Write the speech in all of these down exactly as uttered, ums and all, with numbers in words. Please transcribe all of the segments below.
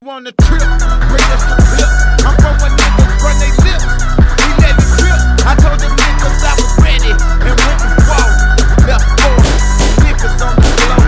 on the trip, bring us the clip. I'm from when niggas burn they lips, we let it drip. I told them niggas I was ready and went and walked. Left four niggas on the floor.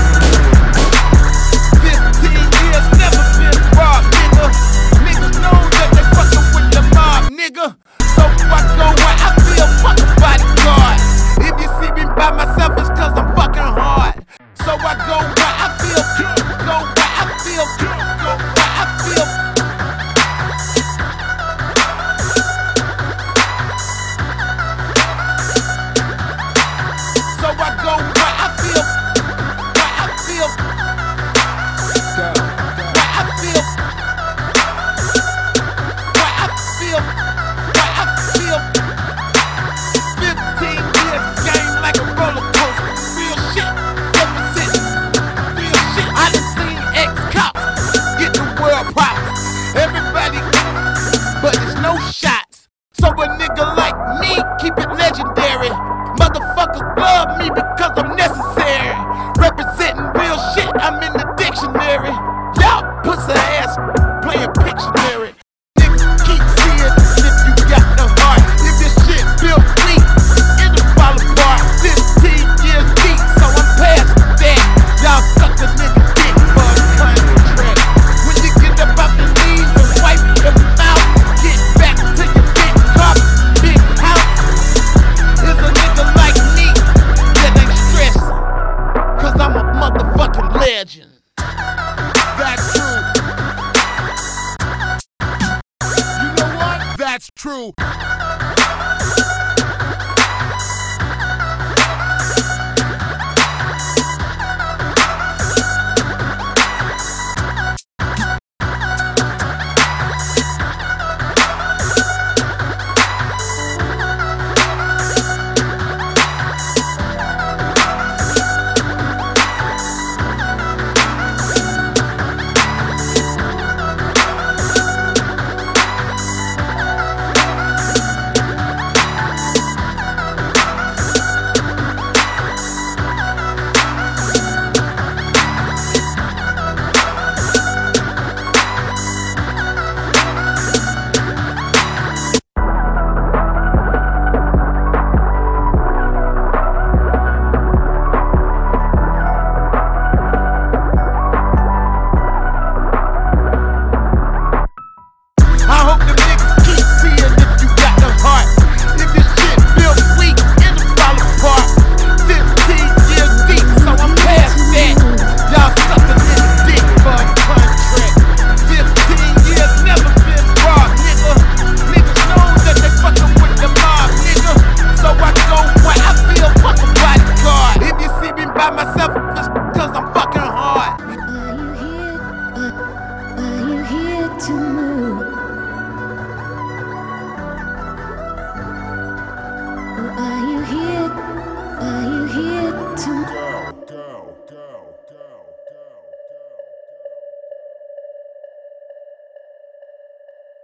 Fifteen years never been robbed, nigga. Niggas know that they fucking with the mob, nigga. So I go where I feel fucking bodyguard. If you see me by myself, it's cause I'm fucking hard. So I go where I feel, go where I feel, go where I feel. So I go where I feel, where I feel, where I feel, where I feel, where I feel. Fifteen years game like a roller coaster. Real shit, representing real shit. I done seen ex-cops get the world props. Everybody, but there's no shots. So a nigga like me keep it legendary. Motherfuckers love me because I'm necessary. Representing real shit, I'm in the dictionary. Y'all pussy ass playing Pictionary. Niggas keep seeing if you got the heart. If this shit built weak, it'll fall apart. Fifteen years deep, so I'm past that. Y'all suck a nigga dick for a contract. When you get up off your knees and wipe your mouth, get back to your big car, big house. Is a nigga like me that ain't stressed, cause I'm a motherfucking legend. That's true. You know what? That's true. I hope them niggas keep seeing if you got the heart. If this shit built weak, it'll fall apart. Fifteen years deep, so I'm past that. Y'all suck a nigga dick for a contract. Fifteen years never been robbed, nigga. Niggas know that they fucking with the mob, nigga. So I go where I feel fucking bodyguard. If you see me by myself, it's cause I'm fucking hard. Are you here? Are you here to move? Or are you here? Are you here to